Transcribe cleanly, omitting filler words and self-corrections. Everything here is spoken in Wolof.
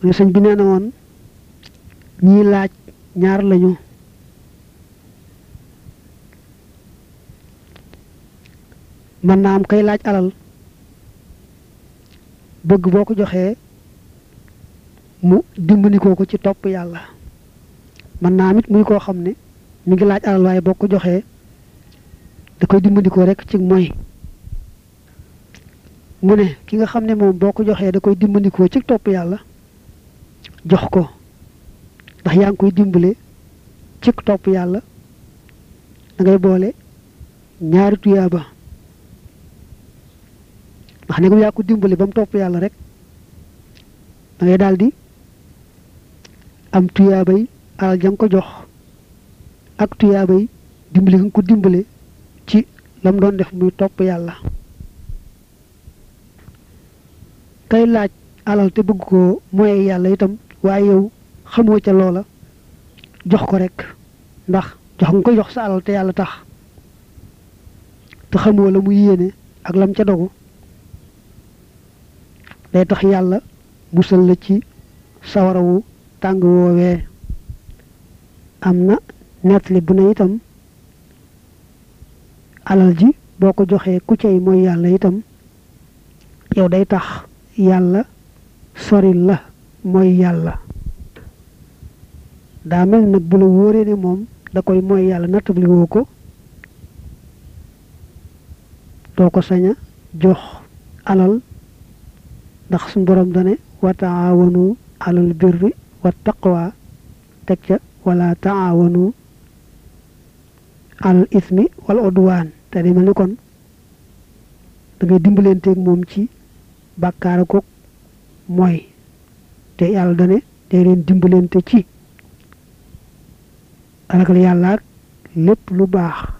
ne sëñ bi nee na woon ñii laaj ñaar lañu mën naa am kay laaj alal bëgg boo ko joxee mu dimbandikoo ko ci topp yàlla mën naa am it muy koo xam ne mi ngi laaj alal waaye boo ko joxee da koy dimbandikoo rek ci mooy mu ne ki nga xam ne moom boo ko joxee da koy dimbandikoo ci topp yàlla jox ko ndax yaa ngi koy dimbale ci topp yàlla da ngay boole ñaari tuyaaba ndax ne yaa ko dimbale ba mu topp yàlla rek da ngay daal di am tuyaabay alal ja nga ko jox ak tuyaabay dimbale nga ko dimbale ci lam doon def muy topp yàlla kay laaj alal te bëgg ko mooy yàlla itam waaye yow xamoo ca loola jox ko rek ndax jox nga ko jox sa alal te yàlla tax te xamoo la mu yéene ak lam ca dogu day tax yàlla musal la ci sawarawu tàng woowee am na nettali bu ne itam alal ji boo ko joxee ku cay mooy yàlla itam yow day tax yàlla soril la mooy yàlla daa mel nag bu la wóoree ne moom da koy mooy yàlla nattabli woo ko doo ko sañ a jox alal ndax suñu borom dane wa taawanu alal birri wa taqwa teg ca wala taawanu alal ismi wal udwaan te di mel ni kon da ngay dimbalenteeg moom ci bàkkaara ko mooy te yàlla dane day leen dimbalante ci ragal yàlla ak lépp lu baax